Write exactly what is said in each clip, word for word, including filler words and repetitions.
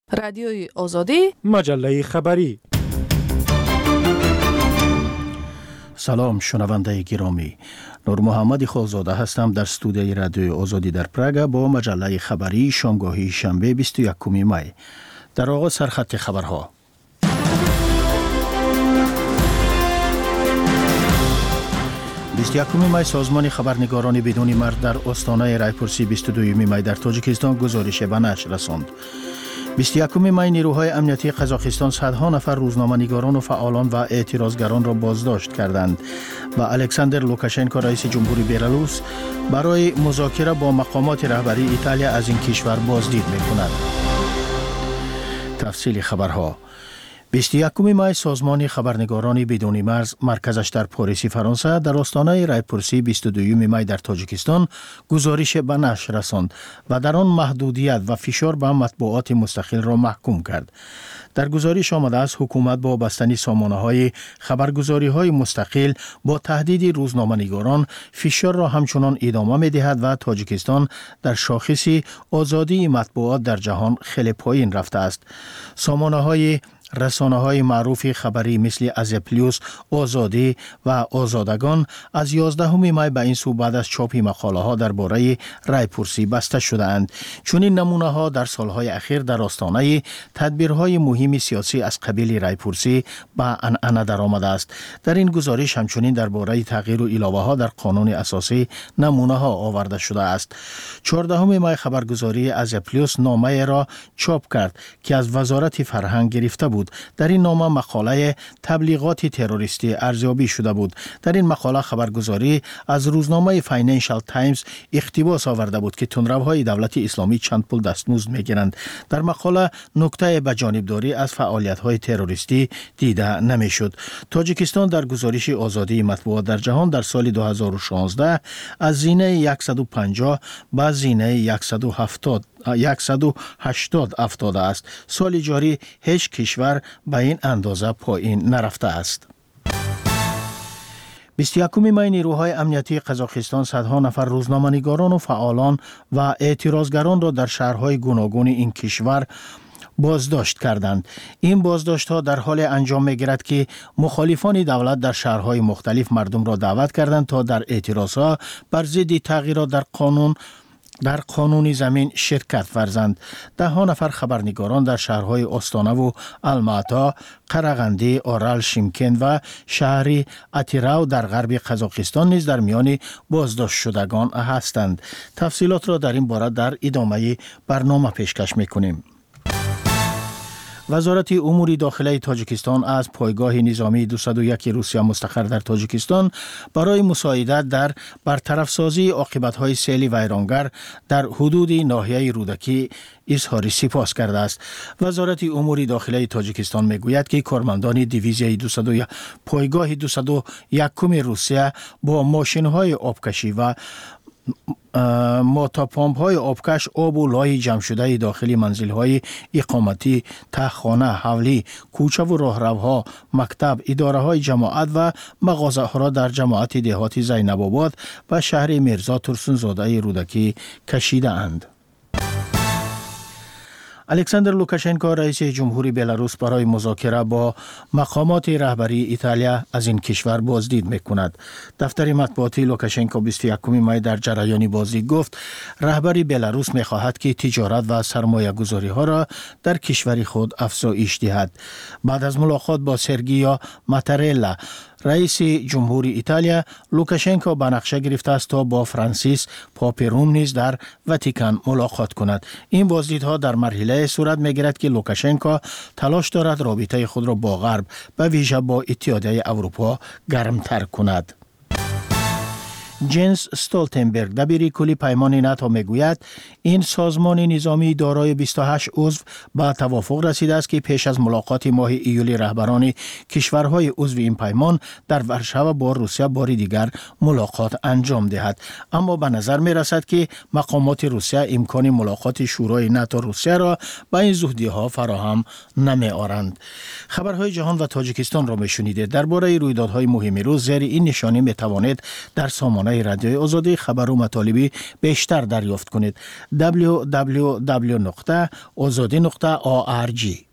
رادیوی آزادی، مجله خبری. سلام شنونده گرامی، نور محمد خالزاده هستم در استودیوی رادیوی آزادی در پراگ با مجله خبری شامگاهی شنبه بیست و یکم می. در آغاز سرخط خبرها. بیست و یکم می سازمان خبرنگاران بدون مرد در آستانه رایپورسی بیست و دوم می در تاجیکستان گزارش به نشر رساند. بیست و یکم می نیروهای امنیتی قزاقستان صدها نفر روزنامه‌نگاران و فعالان و اعتراضگران را بازداشت کردند و الکساندر لوکاشنکو رئیس جمهوری بلاروس برای مذاکره با مقامات رهبری ایتالیا از این کشور بازدید می‌کند. تفصیل خبرها. بیست و یکم می سازمان خبرنگاران بدون مرز مرکزش در پاریس فرانسه در آستانه رایپورسی بیست و دوم می در تاجیکستان گزارش به نشر رساند و در آن محدودیت و فشار به مطبوعات مستقل را محکوم کرد. در گزارش آمده است حکومت با بستن سامانه‌های خبرگزاری‌های مستقل با تهدید روزنامه‌نگاران فشار را همچنان ادامه می‌دهد و تاجیکستان در شاخص آزادی مطبوعات در جهان خیلی پایین رفته است. سامانه‌های رسانه‌های معروف خبری مثل ازپلیوس، آزادی و آزادگان از یازدهم می به این سو بعد از چاپ مقاله‌ها درباره رایپورسی بسته شده‌اند. چون این نمونه‌ها در سالهای اخیر در آستانه تدبیرهای مهم سیاسی از قبیل رایپورسی به عنعنه درآمده است. در این گزارش همچنین درباره تغییر و علاوه‌ها در قانون اساسی نمونه‌ها آورده شده است. چهاردهم می خبرگزاری ازپلیوس نامه را چاپ کرد که از وزارت فرهنگ گرفته بود. در این نامه مقاله تبلیغات تروریستی ارزیابی شده بود. در این مقاله خبرگزاری از روزنامه فاینانشال تایمز اقتباس آورده بود که تندروهای دولت اسلامی چند پول دستمزد میگیرند. در مقاله نکته به جانبداری از فعالیت‌های تروریستی دیده نمیشد. تاجیکستان در گزارش آزادی مطبوعات در جهان در سال دو هزار و شانزده از زینه صد و پنجاه به زینه صد و هفتاد صد و هشتاد افتاده است. سال جاری هیچ کشور به این اندازه پایین نرفته است. بیست و یکم می نیروهای امنیتی قزاقستان صدها نفر روزنامه‌نگاران و فعالان و اعتراضگران را در شهرهای گوناگون این کشور بازداشت کردند. این بازداشت ها در حال انجام می گیرد که مخالفان دولت در شهرهای مختلف مردم را دعوت کردند تا در اعتراض ها بر ضد تغییرات در قانون در قانونی زمین شرکت ورزند. ده ها نفر خبرنگاران در شهرهای آستانه و الماتا، قرغندی، آرال، شیمکند و شهری اتیراو در غرب قزاقستان نیز در میان بازداشت شدگان هستند. تفصیلات را در این باره در ادامه برنامه پیشکش می‌کنیم. وزارت امور داخلی تاجیکستان از پایگاه نظامی دویست و یک روسیه مستقر در تاجیکستان برای مساعدت در برطرف سازی عاقبت‌های سیل ویرانگر در حدود ناحیه رودکی اظهار سپاس کرده است. وزارت امور داخلی تاجیکستان میگوید که کارمندان دیویزیای دویست و یک پایگاه دویست و یک روسیه با ماشین‌های آبکشی و موتورپمپ های آبکش آب و لای جمع شده داخل منزل های اقامتی، تهخانه، حولی، کوچه و راهروها، مکتب، اداره های جماعت و مغازه ها را در جماعت دهات زینب آباد و شهر میرزا ترسونزاده رودکی کشیده اند. الکساندر لوکاشنکو رئیس جمهوری بلاروس برای مذاکره با مقامات رهبری ایتالیا از این کشور بازدید میکند. دفتر مطبوعاتی لوکاشنکو بیست و یکم می در جریان بازدید گفت رهبری بلاروس میخواهد که تجارت و سرمایه گذاری ها را در کشور خود افزایش دهد. بعد از ملاقات با سرگیو ماتارلا رئیس جمهوری ایتالیا، لوکاشنکو به نقشه گرفته است تا با فرانسیس پاپ روم نیز در واتیکان ملاقات کند. این بازدیدها در مرحله صورت میگیرد که لوکاشنکو تلاش دارد رابطه خود را با غرب به ویژه با اتحادیه اروپا گرمتر کند. جنس استولتنبرگ دبیر کلی پیمان ناتو میگوید این سازمان نظامی دارای بیست و هشت عضو به توافق رسیده است که پیش از ملاقات ماه ایول رهبران کشورهای عضو این پیمان در ورشو با روسیه بار دیگر ملاقات انجام دهد. اما به نظر می رسد که مقامات روسیه امکان ملاقات شورای ناتو روسیه را به این زودی ها فراهم نمی آورند. خبرهای جهان و تاجیکستان را می شنیدید. درباره رویدادهای مهم روز زیر این نشانی می توانید در سامانه رسانه رادیوی آزادی خبر و مطالبی بیشتر دریافت کنید. دبلیو دبلیو دبلیو نقطه آزادی نقطه او آر جی.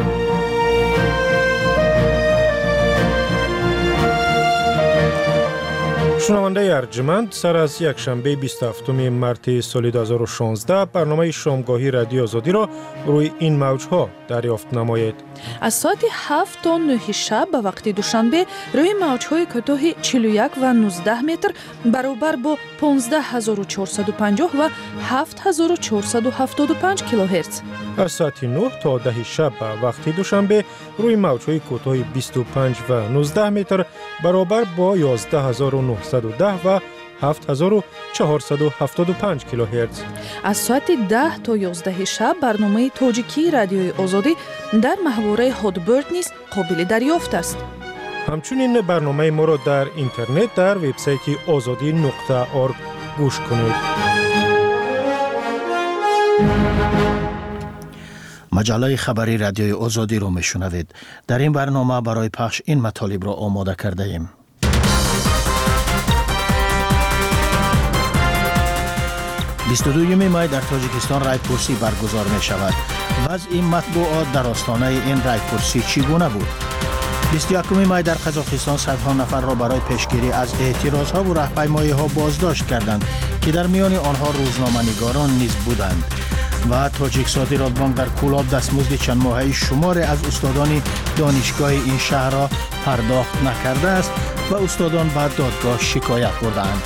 شنونده ارجمند، سر از یک شنبه بیست و هفتم مارس سال دو هزار و شانزده برنامه شامگاهی رادیو آزادی را روی این موج‌ها دریافت نمایید. از ساعت هفت تا نه شب به وقت دوشنبه روی موج‌های کوتاه چهل و یک و نوزده متر برابر با پانزده هزار و چهارصد و پنجاه و هفت هزار و چهارصد و هفتاد و پنج کیلوهرتز. از ساعت نه تا ده شب به وقت دوشنبه روی موج‌های کوتاه بیست و پنج و نوزده متر برابر با یازده هزار و نهصد و ده و هفت هزار و چهارصد و هفتاد و پنج کیلوهرتز. از ساعت ده تا یازده شب برنامه تاجیکی رادیوی آزادی در محوره هادبرد نیز قابل دریافت است. همچنین برنامه ما را در اینترنت در وبسایت آزادی نقطه org گوش کنید. مجله خبری رادیوی آزادی را میشنوید. در این برنامه برای پخش این مطالب را آماده کرده ایم. بیست و دوم می در تاجیکستان رایپرسی برگزار می شود. وضع مطبوعات در آستانه این رایپرسی چگونه بود؟ بیست و یکم می در قزاقستان صدها نفر را برای پیشگیری از اعتراضها و راهپیمایی‌ها بازداشت کردند که در میان آنها روزنامه‌نگاران نیز بودند. و تاجیک صادرات بانک در کولاب دستمزد چند ماهه شمار از استادان دانشگاه این شهر را پرداخت نکرده است و استادان به دادگاه شکایت بردند.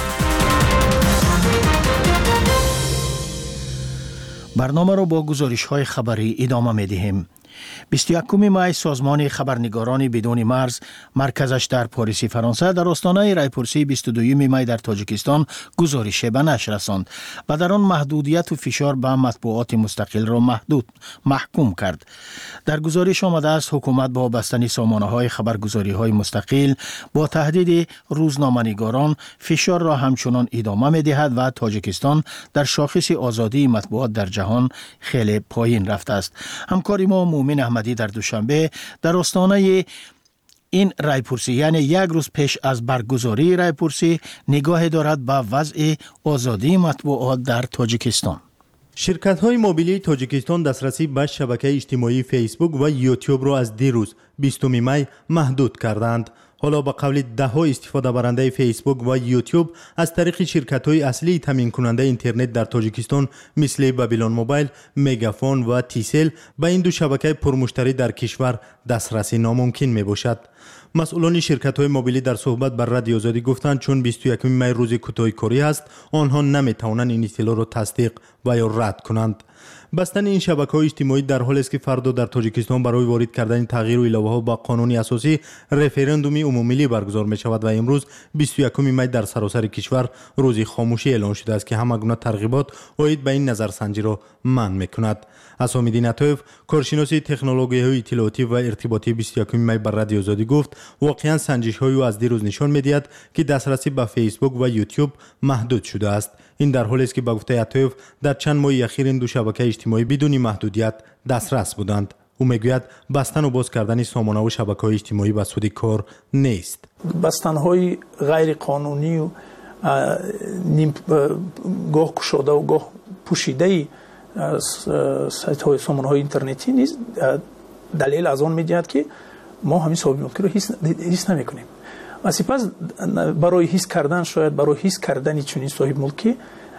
برنامه را با گزارش‌های خبری ادامه می‌دهیم. بیست و یکم می سازمان خبرنگاران بدون مرز مرکزش در پاریس فرانسه در آستانه رایپرسی بیست و دوم می در تاجیکستان گزارش به نشر رساند و در آن محدودیت و فشار به مطبوعات مستقل را محدود محکوم کرد. در گزارش آمده است حکومت با بستن سامانه‌های خبرگزاری‌های مستقل با تهدید روزنامه‌نگاران فشار را همچنان ادامه می‌دهد و تاجیکستان در شاخص آزادی مطبوعات در جهان خیلی پایین رفته است. همکاری ما مومن احمدی در دوشنبه در آستانه این رایپرسی یعنی یک روز پیش از برگزاری رایپرسی نگاه دارد به وضع آزادی مطبوعات در تاجیکستان. شرکت‌های موبیلی تاجیکستان دسترسی به شبکه اجتماعی فیسبوک و یوتیوب را از دیروز بیستم می محدود کردند. حالا با قول ده ها استفاده برنده فیسبوک و یوتیوب از طریق شرکت‌های اصلی تامین کننده اینترنت در تاجیکستان مثل بابیلون موبایل، مگافون و تیسل به این دو شبکه پرمشتری در کشور دسترسی ناممکن میباشد. مسئولان شرکت‌های موبیلی در صحبت بر رادیو آزادی گفتند چون بیست و یکم می روز کوتاه کاری است، آنها نمی‌توانند این اطلاع را تصدیق و یا رد کنند. بستن این شبکه‌های اجتماعی در حالی است که فردا در تاجیکستان برای وارد کردن تغییر و علاوه‌ها با قانون اساسی رفراندومی عمومی برگزار می‌شود و امروز بیست و یکم می در سراسر کشور روز خاموشی اعلان شده است که همه گونه ترغیبات عاید به این نظرسنجی را منع می‌کند. اسامدین عطایف کارشناس تکنولوژی‌های اطلاعاتی و ارتباطی بیست و یکم می بر رادیو آزادی گفت واقعاً سنجش‌های او از دیروز نشان می‌دهد که دسترسی به فیسبوک و یوتیوب محدود شده است. این در حالی است که به گفته عطایف در چند ماه اخیر این دو شبکه اجتماعی بدون محدودیت دسترس بودند. او میگوید بستن و باز کردن سامانه و شبکه‌های اجتماعی به سود کار نیست. بستن‌های غیر قانونی و نیم گاه گشوده و گاه پوشیده سایت‌های سامانه‌های اینترنتی نیست. دلیل از آن می‌دهد که ما همین صاحب ملکی رو حس نمی‌کنیم. و سپس برای حس کردن شاید برای حس کردن چنین صاحب ملکی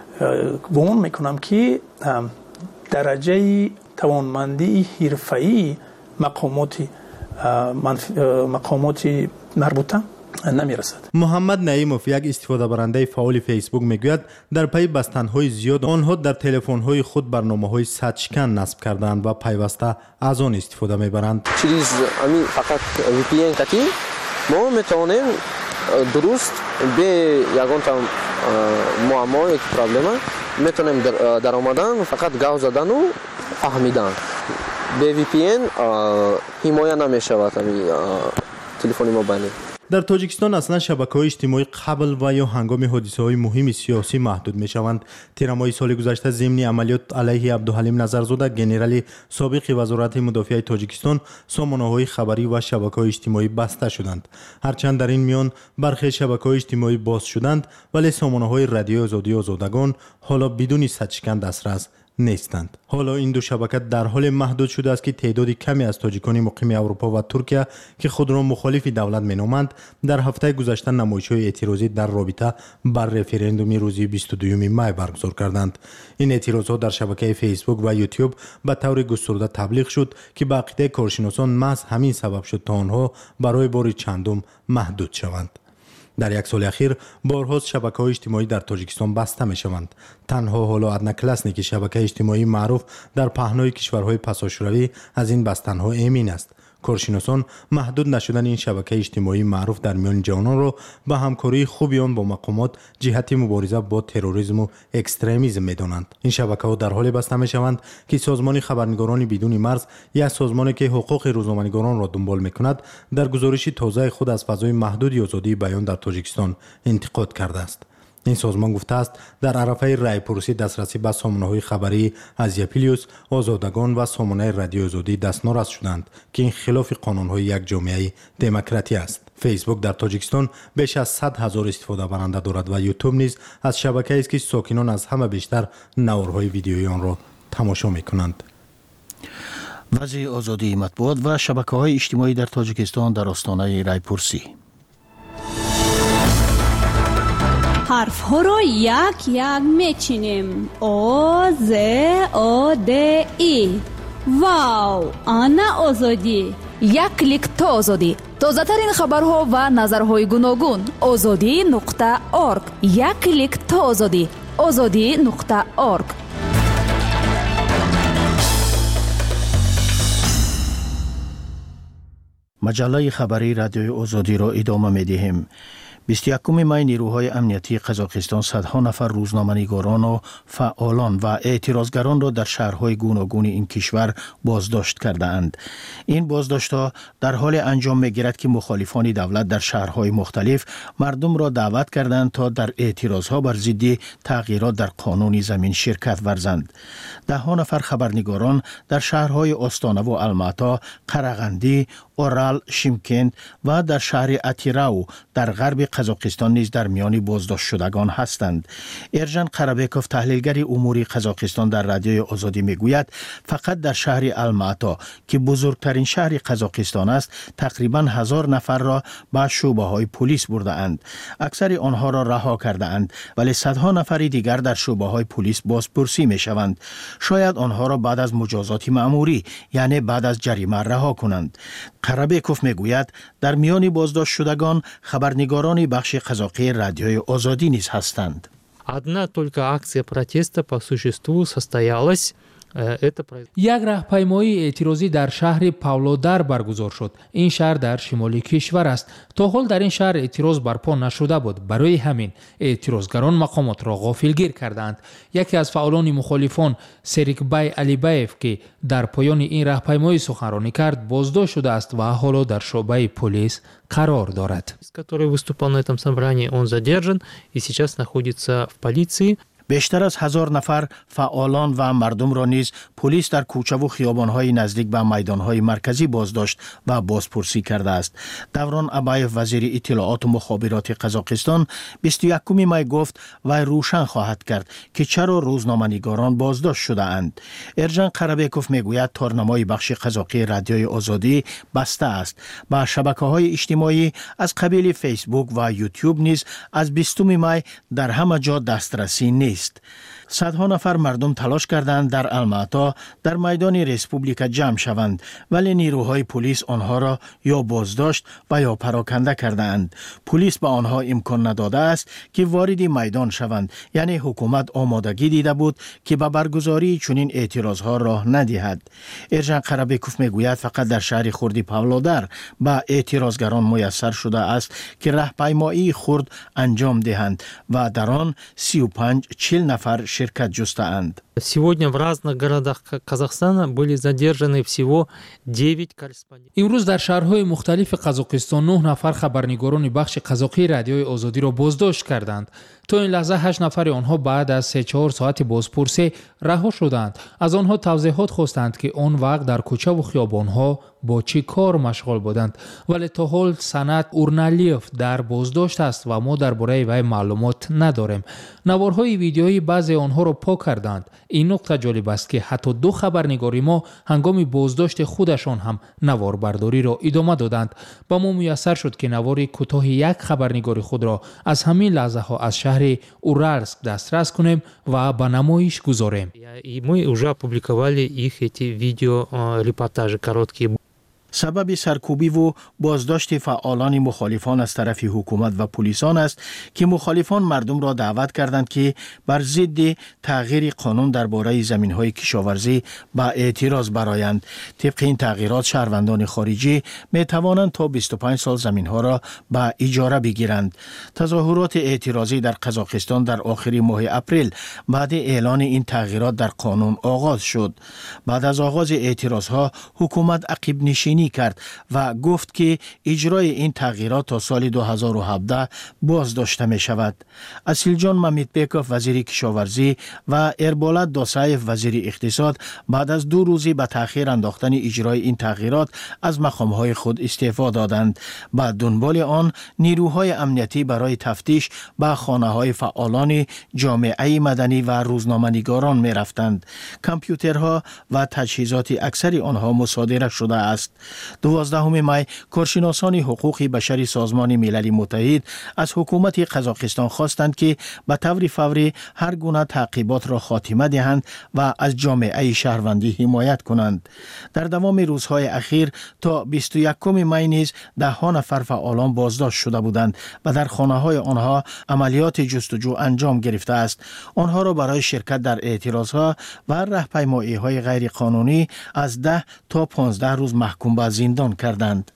گمان میکنم که درجه توانمندی حرفه‌ای مقامات مقامات مربوطه نمیرسد. محمد نعیموف یک استفاده برنده فعال فیسبوک میگوید در پی بستن‌های زیاد آنها در تلفن‌های خود برنامه‌های سچکن نصب کردند و پیوسته از آن استفاده میبرند. چیز همین فقط وی پی ان کتی ما میتونیم درست به یگان تا معما یک پرابلم میتونیم در, در آمدن فقط گاو زدن و فهمیدن. به وی پی ان حمایت نمیشود همین تلفن موبایلی. در تاجیکستان اصلا شبکه‌های اجتماعی قبل و یا هنگام حادثه‌های مهم سیاسی محدود می‌شوند. تیر ماه سال گذشته ضمن عملیات علیه عبدالحلیم نظرزاده گنرال سابق وزارت مدافع تاجیکستان سامانه‌های خبری و شبکه‌های اجتماعی بسته شدند. هرچند در این میان برخی شبکه‌های اجتماعی باز شدند ولی سامانه‌های رادیو آزادی آزادگان حالا بدون صدشکن دسترس نیستند. حالا این دو شبکه در حال محدود شده است که تعداد کمی از تاجیکان مقیم اروپا و ترکیه که خود را مخالف دولت مینامند در هفته گذشته نمایش‌های اعتراضی در رابطه بر رفراندوم روز بیست و دوم می برگزار کردند. این اعتراضات در شبکه فیسبوک و یوتیوب به طور گسترده تبلیغ شد که به عقیده کارشناسان محض همین سبب شد تا آنها برای بار چندم محدود شوند. در یک سال اخیر بارها شبکه‌های اجتماعی در تاجیکستان بسته می‌شوند. تنها حالا ادنا کلاسنیک شبکه اجتماعی معروف در پهنای کشورهای پساشوروی از این بستن‌ها امین است. کارشناسان محدود نشدن این شبکه اجتماعی معروف در میان جوانان را به همکاری خوبی آن با مقامات جهت مبارزه با تروریسم و اکستریمیسم می‌دانند. این شبکه‌ها در حال بسته می‌شوند که سازمان خبرنگاران بدون مرز یا سازمانی که حقوق روزنامه‌نگاران را دنبال می‌کند در گزارش تازه خود از فضای محدود آزادی بیان در تاجیکستان انتقاد کرده است. این سازمان گفته است در عرفه رایپرسی دسترسی به سامانه‌های خبری از یپیلیوس، آزادگان و سامانه رادیو آزادی دستنارس شدند که این خلاف قانون‌های یک جامعه دموکراتی است. فیسبوک در تاجیکستان بیش از صد هزار استفاده برنده دارد و یوتیوب نیز از شبکه‌ای است که ساکنان از همه بیشتر نوارهای ویدیویی آن را تماشا می‌کنند. وضع آزادی مطبوعات و شبکه‌های اجتماعی در تاجیکستان در آستانه رایپرسی. حرف ها را یک یک میچینیم. آ ز آ د ای. واو، آنا آزادی. یک کلیک تا آزادی. تازه ترین خبرها و نظرهای گوناگون. آزادی نقطه آرگ. یک کلیک تا آزادی. آزادی نقطه آرگ. مجله خبری رادیوی آزادی را ادامه می‌دهیم. بیست و یکم می نیروهای امنیتی قزاقستان صدها نفر روزنامه‌نگاران و فعالان و اعتراضگران را در شهرهای گوناگون این کشور بازداشت کرده اند. این بازداشت‌ها در حال انجام می‌گیرد که مخالفان دولت در شهرهای مختلف مردم را دعوت کردند تا در اعتراضها بر ضد تغییرات در قانون زمین شرکت ورزند. ده ها نفر خبرنگاران در شهرهای آستانه و الماتا، قرغندی، اورال، شیمکند و در شهر اتیراو در غرب قزاقستان نیز در میان بازداشت شدگان هستند. ارجن قربیکوف تحلیلگر امور قزاقستان در رادیوی آزادی میگوید فقط در شهر الماتا که بزرگترین شهر قزاقستان است تقریبا هزار نفر را به شعبه های پلیس برده اند. اکثر آنها را رها کرده اند ولی صدها نفر دیگر در شعبه های پلیس بازپرسی می شوند. شاید آنها را بعد از مجازات مأموری یعنی بعد از جریمه رها کنند. قربیکوف میگوید در میان بازداشت شدگان خبرنگاران بخش قزاقی رادیوی آزادی نیز هستند. Одна только акция протеста по существу состоялась. یک راهپیمایی اعتراضی در شهر پاولودار برگزار شد. این شهر در شمال کشور است. تا حال در این شهر اعتراض برپا نشده بود. برای همین اعتراضگران مقامات را غافلگیر کردند. یکی از فعالان مخالفان سریکبای علیبایف که در پایان این راهپیمایی سخنرانی کرد بازداشت شده است و حالا در شعبه پلیس قرار دارد. Который выступал на этом собрании, он задержан и сейчас находится в полиции. بیشتر از هزار نفر فعالان و مردم را نیز پلیس در کوچه و خیابان‌های نزدیک به میدان‌های مرکزی بازداشت و بازپرسی کرده است. دوران ابایف وزیر اطلاعات و مخابرات قزاقستان بیست و یکم می گفت و روشن خواهد کرد که چرا روزنامه‌نگاران بازداشت شده اند. ارجن قربیکوف میگوید تارنمای بخش قزاقی رادیوی آزادی بسته است. با شبکه‌های اجتماعی از قبیل فیسبوک و یوتیوب نیز از بیستم می در همه جا دسترسی نیست. صدها نفر مردم تلاش کردند در الماتا در میدان ریسپوبلیکا جمع شوند ولی نیروهای پلیس آنها را یا بازداشت و یا پراکنده کردند. پلیس به آنها امکان نداده است که وارد میدان شوند، یعنی حکومت آمادگی دیده بود که به برگزاری چنین اعتراضها راه ندهد. ارجن قربیکوف میگوید فقط در شهر خرد پاولودار با اعتراضگران میسر شده است که راهپیمایی خرد انجام دهند و در آن سی و پنج چهل نفر شرکت جسته‌اند. Сегодня в разных городах Казахстана были задержаны всего девять корреспондентов. امروز در شهرهای مختلف قزاقستان نه نفر خبرنگاران بخش قزاقی رادیوی آزادی را بازداشت کردند. تا این لحظه هشت نفر آنها بعد از سه چهار ساعت بازپرسی رها شدند. از آنها توضیحات خواستند که آن وقت در کوچه و خیابانها با چه کار مشغول بودند، ولی تا حال سند اورنالیف در بازداشت است و ما درباره وی معلومات نداریم. نوارهای ویدیویی بعضی آنها را پاک کردند. این نکته جالب است که حتی دو خبرنگاری ما هنگام بازداشت خودشان هم نوار برداری را ادامه دادند. با ما میسر شد که نوار کوتاه یک خبرنگاری خود را از همین لحظه ها از شهر Уральск دسترس کنیم و به نمایش گذاریم. И мы уже опубликовали их эти видео репортажи короткие. سبب سرکوبی و بازداشت فعالان مخالفان از طرف حکومت و پلیسان است که مخالفان مردم را دعوت کردند که بر ضد تغییر قانون درباره زمین‌های کشاورزی با اعتراض برآیند. طبق این تغییرات شهروندان خارجی می توانند تا بیست و پنج سال زمین‌ها را به اجاره بگیرند. تظاهرات اعتراضی در قزاقستان در آخر ماه اپریل بعد اعلان این تغییرات در قانون آغاز شد. بعد از آغاز اعتراضها حکومت عقب نشینی کرد و گفت که اجرای این تغییرات تا سال دو هزار و هفده باز داشته می شود. اسیلجان مامیتبکوف وزیر کشاورزی و اربالت داسایف وزیر اقتصاد بعد از دو روزی به تأخیر انداختن اجرای این تغییرات از مقامهای خود استعفا دادند. بعد دنبال آن نیروهای امنیتی برای تفتیش به خانه‌های فعالان جامعه مدنی و روزنامه‌نگاران می رفتند. کامپیوترها و تجهیزات اکثر آنها مصادره شده است. دوازدهم می کارشناسان حقوق بشری سازمان ملل متحد از حکومت قزاقستان خواستند که به طور فوری هر گونه تعقیبات را خاتمه دهند و از جامعه شهروندی حمایت کنند. در دوام روزهای اخیر تا بیست و یکم می نیز ده ها نفر فعالان بازداشت شده بودند و در خانه‌های آنها عملیات جستجو انجام گرفته است. آنها را برای شرکت در اعتراضها و راهپیمایی‌های غیر قانونی از ده تا پانزده روز محکوم به زندان کردند.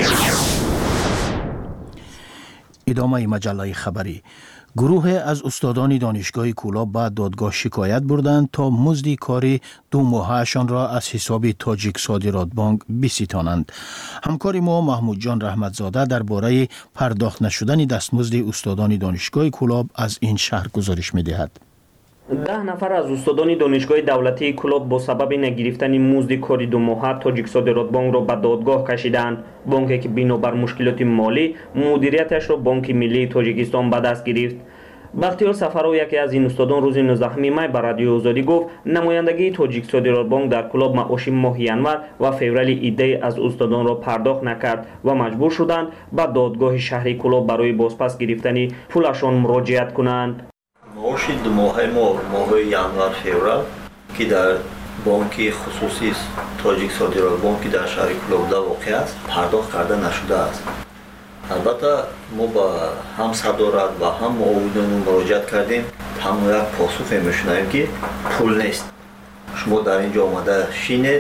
ادامه مجله خبری. گروه از استادان دانشگاه کولاب به دادگاه شکایت بردند تا مزد کاری دو ماهه‌شان را از حساب تاجیک صادرات بانک بستانند. همکار ما محمود جان رحمتزاده درباره پرداخت نشدن دستمزد استادان دانشگاه کولاب از این شهر گزارش می‌دهد. ده نفر از استادان دانشگاه دولتی کولاب با سبب نگرفتن مزد کاری دو ماهه تاجیک صادرات بانک را به دادگاه کشیدند. بانکی که بنابر مشکلات مالی مدیریتش را بانک ملی تاجیکستان به دست گرفت. بختیار سفرو یکی از این استادان روز نوزدهم می بر رادیو آزادی گفت نمایندگی تاجیک صادرات بانک در کولاب معاش ماه ینور و فوریه ایده از استادان را پرداخت نکرد و مجبور شدند به دادگاه شهری کولاب برای بازپس گرفتن پولشان مراجعت کنند. معاش دو ماهه ما ماه ینور فوریه که در بانک خصوصی تاجیک صادرات بانک در شهر کولاب واقع است پرداخت کرده نشده است. البته ما با هم صدارت و هم معاونین مراجعت کردیم، هم یک پاسخ میشنویم که پول نیست. شما در اینجا آمده شینید،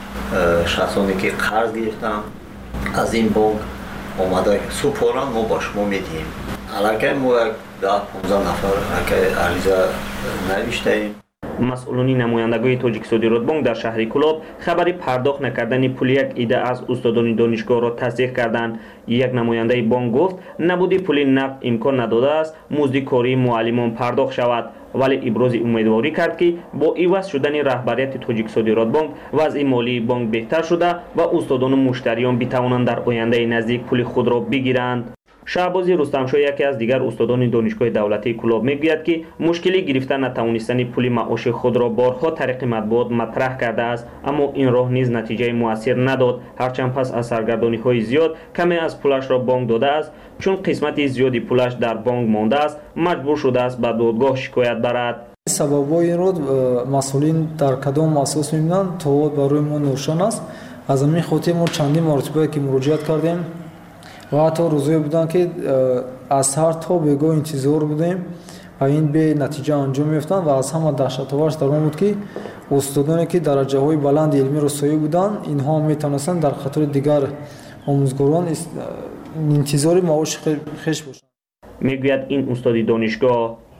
شخصانی که قرض گرفتن از این بانک آمده سپارن ما با شما میدیم. علاقه ما یک ده پانزده نفر که عریضه نوشتیم. مسئولین نمایندگی تاجیک صادرات بانک در شهر کولاب خبری پرداخت نکردن پول یک ایده از استادان دانشگاه را تصدیق کردند. یک نماینده بانک گفت نبودی پول نقد امکان نداده است مزد کاری معلمان پرداخت شود، ولی ابراز امیدواری کرد که با عوض شدن رهبریت تاجیک صادرات بانک وضع مالی بانک بهتر شده و استادان و مشتریان بتوانند در آینده نزدیک پول خود را بگیرند. شهباز رستمشاه یکی از دیگر استادان دانشگاه دولتی کولاب میگوید که مشکلی گرفتن نتوانستن پول معاش خود را بارها طریق مطبوعات مطرح کرده است، اما این راه نیز نتیجه موثر نداد. هرچند پس از سرگردانی های زیاد کمی از پولش را بانک داده است، چون قسمت زیادی پولش در بانک مانده است مجبور شده است به دادگاه شکایت برد. سببای این رو مسئولین در کدام اساس میبینند تا برای ما نوشان است. از همین خاطر ما چندین مرتبه که مراجعت کردیم و حتی روزایی بودن که از هر تا بگاه انتظار بودیم و این به نتیجه انجام میفتن و از همه دهشت‌آورش در آن بود که استادانی که درجه های بلند علمی رسایی بودن اینها میتونستن در خاطر دیگر آموزگاران انتظار معاش خیش باشند. میگوید این استاد دانشگاه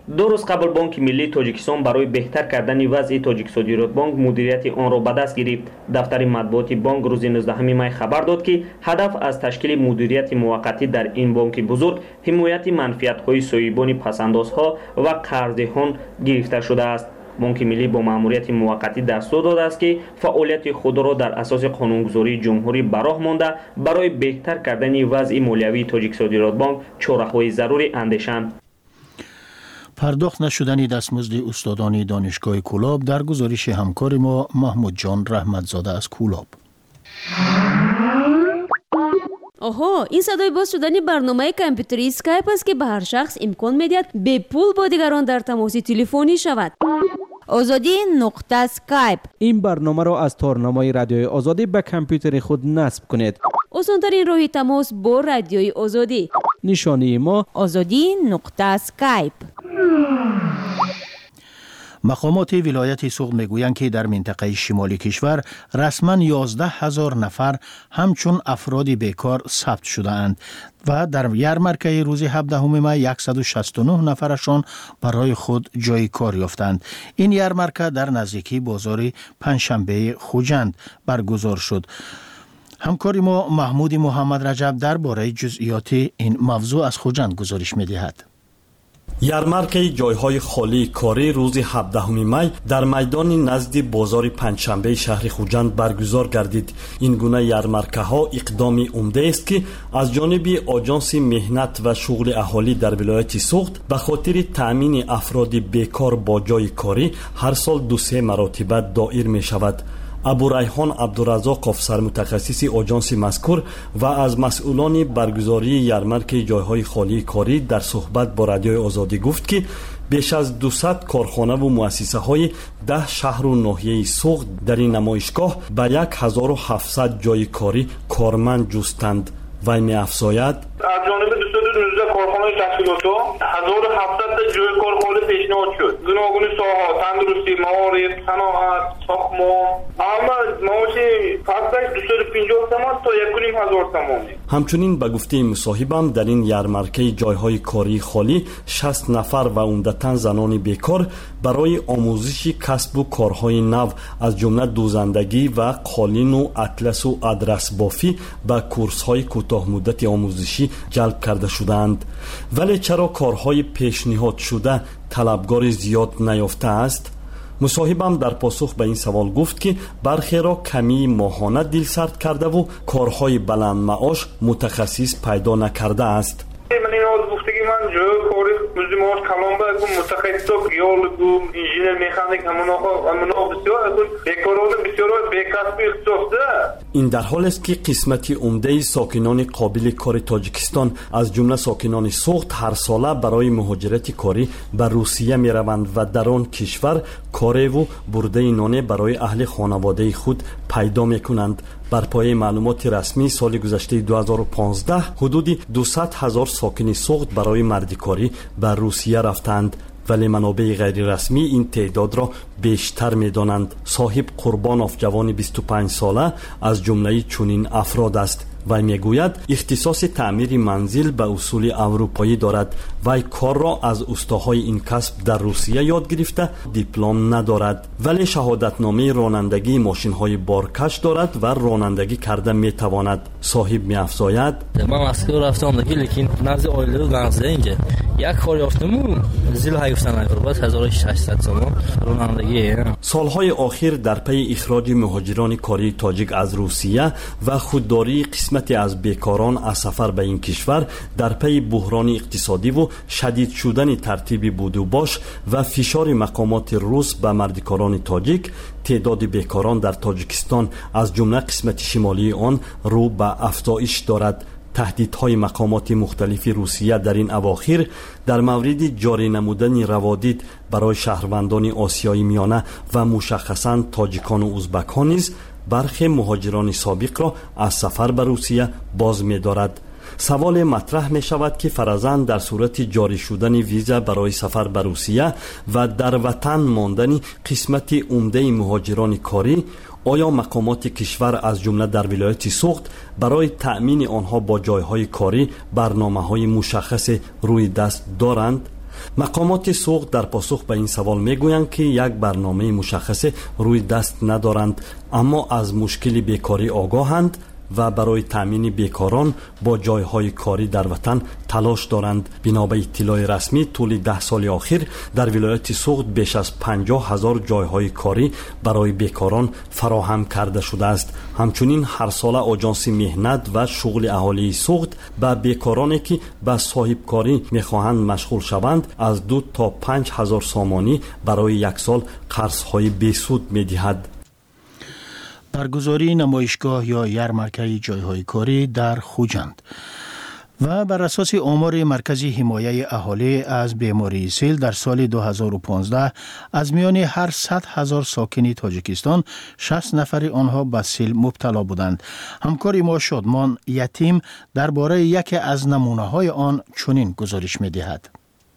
دو روز قبل بانک ملی تاجیکستان برای بهتر کردن وضع تاجیک صادرات بانک مدیریت آن را به دست گرفت. دفتر مطبوعاتی بانک روز نوزدهم می خبر داد که هدف از تشکیل مدیریت موقتی در این بانک بزرگ حمایت منفعت‌های صاحبان پس‌اندازها و قرضدهان گرفته شده است. بانک ملی با ماموریت موقتی دستور داده است که فعالیت خود را در اساس قانونگذاری جمهوری به راه مانده برای بهتر کردن وضع مالیوی تاجیک صادرات بانک چاره‌های ضروری اندیشند. پرداخت نشدن دستمزد استادان دانشگاه کولاب در گزارش همکار ما محمود جان رحمتزاده از کولاب. آها، این صدای باز شدن برنامه کامپیوتری اسکایپ است که به هر شخص امکان می‌دهد به پول با دیگران در تماس تلفنی شود. آزادی نقطه اسکایپ. این برنامه را از تارنمای رادیوی آزادی به کامپیوتر خود نصب کنید. آسان‌ترین راه تماس با رادیوی آزادی. نشانی ما آزادی نقطه اسکایپ. مقامات ولایت سوغد میگویند که در منطقه شمالی کشور رسما یازده هزار نفر همچون افراد بیکار ثبت شده اند و در یارمارکه روز هفدهم می صد و شصت و نه نفرشان برای خود جای کار یافتند. این یارمارکه در نزدیکی بازار پنجشنبه خوجند برگزار شد. همکار ما محمود محمد رجب درباره جزئیات این موضوع از خوجند گزارش می‌دهد. یارمارکه جایهای خالی کاری روز هفدهم می در میدان نزد بازار پنجشنبه شهر خوجند برگزار گردید. این گونه یارمارکه ها اقدامی عمده است که از جانب آژانس مهنت و شغل اهالی در ولایت سوغد به خاطر تأمین افراد بیکار با جای کاری هر سال دو سه مرتبه دایر می شود. ابو ریحان عبدالرزاق افسر متخصص آژانس مذکور و از مسئولان برگزاری یارمارک جایهای خالی کاری در صحبت با رادیوی آزادی گفت که بیش از دویست کارخانه و مؤسسه های ده شهر و ناحیه سوغد در این نمایشگاه به یک هزار و هفتصد جای کاری کارمند جستند. وی می افزاید از جانب دویست و نوزده کارخانه تشکیلاتو هزار و هفتصد جای کار خالی پیشنهاد شد. گوناگون ساحات، تندرستی، معارف، صنعت، ساختمان، اما معاش فقط دویست و پنجاه تومان تا یک و نیم هزار تومان. همچنین به گفته مصاحبم در این یارمارکه جایهای کاری خالی شصت نفر و عمدتاً زنان بیکار برای آموزش کسب و کارهای نو از جمله دوزندگی و قالین و اطلس و ادرس بافی به کورس‌های کوتاه مدت آموزشی جلب کرده شدند. ولی چرا کارهای پیشنهاد شده طلبگار زیاد نیافته است؟ مصاحبم در پاسخ به این سوال گفت که برخی را کمی ماهانه دل سرد کرده و کارهای بلند معاش متخصص پیدا نکرده است. من این آز گفته که من جای کاری روزی معاش کلام بگم متخصص گیولوگ انجینر مکانیک همون آقا همون آقا بسیار بیکاران بسیار بیکسبی اختصاص. این در حال است که قسمتی عمده ساکنان قابل کار تاجیکستان از جمله ساکنان سوغد هر ساله برای مهاجرت کاری به روسیه می روند و در آن کشور کاری و برده نان برای اهل خانواده خود پیدا می کنند. بر پایه معلومات رسمی سال گذشته دو هزار و پانزده حدود دویست هزار ساکن سوغد برای مردکاری به روسیه رفتند، ولی منابع غیر رسمی این تعداد را بیشتر می دانند. صاحب قربانوف جوان بیست و پنج ساله از جمله چنین افراد است. وی میگوید اختصاص تعمیر منزل به اصول اروپایی دارد. وی کار را از استاهای این کسب در روسیه یاد گرفته، دیپلم ندارد، ولی شهادتنامه رانندگی ماشین های بارکش دارد و رانندگی کرده می تواند. صاحب می افزاید من مسکو رفتم دیگه، لیکن نزد آیله و نزد اینجا یک کار یافتم زیل های گفتن نگربت هزار و ششصد تومان رانندگی. سالهای آخر در پی اخراج مهاجران کاری تاجیک از روسیه و خودداری قسمتی از بیکاران از سفر به این کشور در پی بحران اقتصادی و شدید شدن ترتیب بودوباش و فشار مقامات روس به مردکاران تاجیک، تعداد بیکاران در تاجیکستان از جمله قسمت شمالی آن رو به افزایش دارد. تهدیدهای مقامات مختلف روسیه در این اواخر در مورد جاری نمودن روادید برای شهروندان آسیای میانه و مشخصاً تاجیکان و ازبکان نیز برخی مهاجران سابق را از سفر به روسیه باز می دارد. سوال مطرح می شود که فرضاً در صورت جاری شدن ویزا برای سفر به روسیه و در وطن ماندن قسمت عمده مهاجران کاری، آیا مقامات کشور از جمله در ولایت سوغد برای تأمین آنها با جایهای کاری برنامه‌های مشخص روی دست دارند؟ مقامات سوق در پاسخ به این سوال میگویند که یک برنامه مشخص روی دست ندارند، اما از مشکل بیکاری آگاهند و برای تامین بیکاران با جایهای کاری در وطن تلاش دارند. بنا به اطلاع رسمی طول ده سال اخیر در ولایت سوخت بیش از پنجاه هزار جایهای کاری برای بیکاران فراهم کرده شده است. همچنین هر سال آژانس مهنت و شغل اهالی سوخت به بیکارانی که به صاحب کاری میخواهند مشغول شوند از دو تا پنج هزار سامانی برای یک سال قرضهای بیسود میدهد. برگزاری نمایشگاه یا یارمرکه جایهای کاری در خوجند و بر اساس آمار مرکز حمایه اهالی از بیماری سیل در سال دو هزار و پانزده از میان هر صد هزار ساکن تاجیکستان شصت نفر آنها به سیل مبتلا بودند. همکار ما شادمان یتیم درباره یکی از نمونه های آن چنین گزارش می دهد.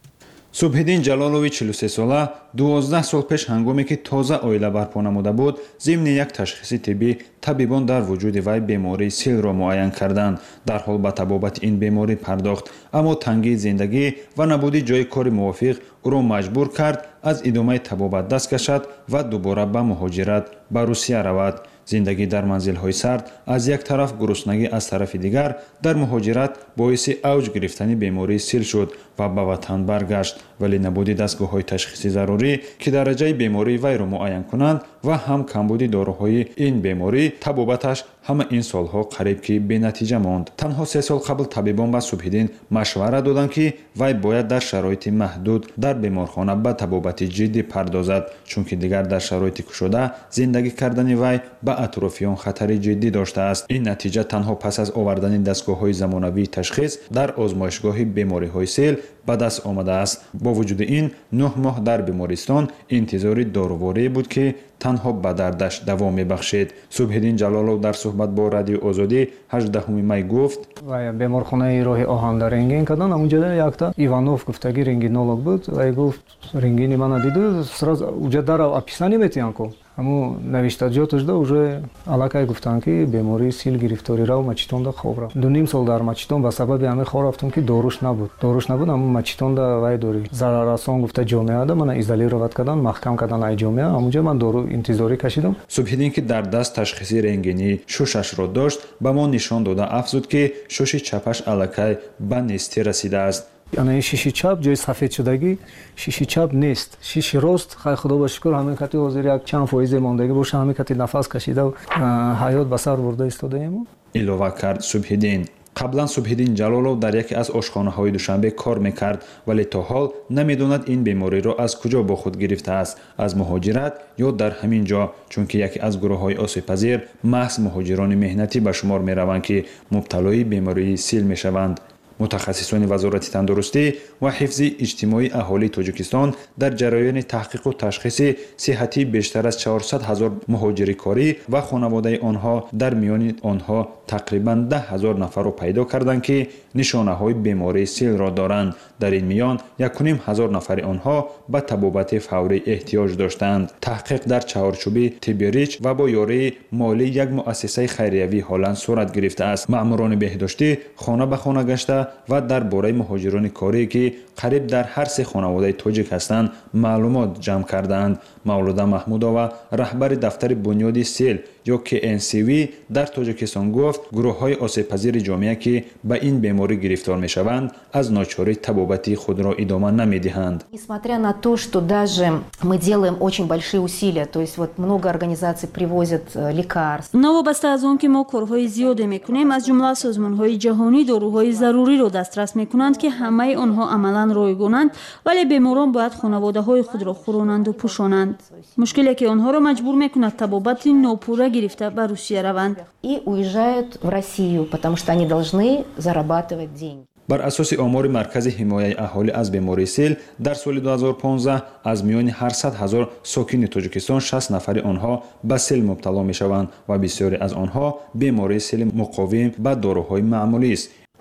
سبحیدین جلالوی چهل و سه ساله دوازده سال پیش هنگامی که تازه اویله برپا نموده بود ضمن یک تشخیص طبی طبیبان در وجود وی بیماری سیل را معاین کردند. در حال به طبابت این بیماری پرداخت، اما تنگی زندگی و نبودی جای کار موافق او را مجبور کرد از ادامه طبابت دست کشد و دوباره به مهاجرت به روسیه رود. زندگی در منزل‌های سرد از یک طرف، گرسنگی از طرف دیگر در مهاجرت باعث اوج گرفتن بیماری سیل شد و به وطن برگشت، ولی نبودی دستگاه‌های تشخیصی ضروری که درجه بیماری وی را معاین کنند و هم کمبودی داروهای این بیماری طبابتش همه این سالها قریب که بی نتیجه ماند. تنها سه سال قبل طبیبان به سبحیدین مشورت دادند که وی باید در شرایط محدود در بیمارخانه به طبابت جدی پردازد، چون که دیگر در شرایط گشوده زندگی کردن وی به اطرافیان خطر جدی داشته است. این نتیجه تنها پس از آوردن دستگاه‌های زمانوی تشخیص در آزمایشگاه بیماری‌های سیل به دست آمده است. با وجود این نه ماه در بیمارستان انتظار داروواری بود که تنها به دردش دوام می‌بخشید. سبحیدین جلالو در صحبت با رادیو آزادی هجدهم می گفت: و بیمارخانه راه آهن در رنگین کردن، اونجا یک تا ایوانوف گفتگی رنگینولوگ بود و گفت رنگینی من دیدو сразу اونجا در описание میتیان کو همو نوشتاجاتش دا уже алакай گفتن که بیماری سیل گرفتاری را و مچیتون دا خواب را دو نیم سال در مچیتون به سبب همه خواب رفتم که داروش نبود داروش نبود اما مچیتون دا وای داری ضرررسان گفته جامعه دا من ایزولیرovat کردن محکم کردن ای جامعه اونجا من دارو انتظاری کشیدم. سبحیدین که در دست تشخیصی رنگینی شوشش را داشت به ما نشان داده افزود که شوش چپش алакай به نیستی رسیده است. یعنی شیشه چپ جای سفید شدگی شیشه چپ نیست، شیشه راست خیر خدا با شکر همین کتی حاضر یک چند فایز ماندگی باشه، همین کتی نفس کشیده و حیات به سر برده ایستاده ایم. ایلوه کرد سبحیدین. قبلا سبحیدین جلالو در یکی از آشخانه‌های دوشنبه کار میکرد، ولی تا حال نمیدوند این بیماری را از کجا با خود گرفته است، از مهاجرت یا در همین جا، چون که یکی از گروه‌های آسیب‌پذیر محض مهاجران مهنتی به شمار میروند که مبتلای بیماری سیل میشوند. متخصصان وزارت تندرستی و حفظ اجتماعی اهالی تاجیکستان در جریان تحقیق و تشخیص صحتی بیشتر از چهارصد هزار مهاجر کاری و خانواده آنها در میان آنها تقریباً ده هزار نفر را پیدا کردند که نشانه های بیماری سیل را دارند. در این میان یک و نیم هزار نفر آنها به طبابت فوری احتیاج داشتند. تحقیق در چهارچوب تیبریچ و با یاری مالی یک مؤسسه خیریوی هلند صورت گرفته است. مأموران بهداشتی خانه به خانه گشته و درباره مهاجران کاری که قریب در هر سه خانواده تاجیک هستند معلومات جمع کردند. مولوده محمودова رهبر دفتر بنیاد سیل یا کی ان سی وی در تاجیکستان گفت گروه‌های آسیب‌پذیر جامعه که به این بیماری گرفتار می‌شوند از ناچاری طبابت خود را ادامه نمی‌دهند. Несмотря на то, что даже мы делаем очень большие усилия, то есть вот много организаций привозят лекарства. новобаста аз он ки мо корҳои зиёде мекунем, аз ҷумла созмонҳои ҷаҳонӣ доруҳои заруриро дастрас мекунанд ки ҳамаи онҳо амалан ройгонанд, вале беморон бояд хонаводаҳои худро хуронанду пӯшонанд. мушкиле ки онҳоро маҷбур мекунад табобати нопурра гирифта ба русия раванд. И уезжают в Россию, потому что они должны зарабатывать деньги. بر اساس آمار مرکز حمایه اهالی از بیماری سیل در سال دو هزار و پانزده از میان هشتصد هزار ساکن تاجیکستان شصت نفر آنها به سیل مبتلا می شوند و بسیاری از آنها بیماری سیل مقاوم به داروهای معمولی است.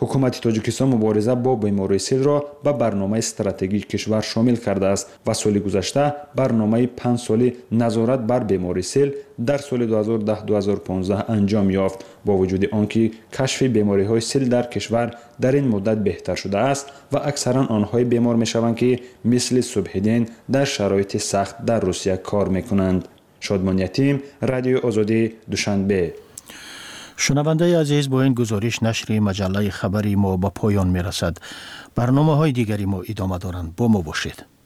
ҳукумати тоҷикистон мубориза бо бемории силро ба барномаи стратегии кишвар шомил кардааст ва соли гузашта барномаи панҷ соли назорат бар бемории сил дар соли ду ҳазору даҳ - ду ҳазору понздаҳ анҷом ёфт. бо вуҷуди он ки кашфи бемориҳои сил дар кишвар дар ин муддат беҳтар шудааст ва аксаран онҳое бемор мешаванд ки мисли Субҳиддин дар шароити сахт дар Русия кор мекунанд. шодмон ятим, радиои озодӣ, Душанбе. шунавандаи азиз, бо ин гузориш нашри маҷаллаи хабари мо ба поён мерасад. барномаҳои дигари мо идома доранд. бо мо бошед.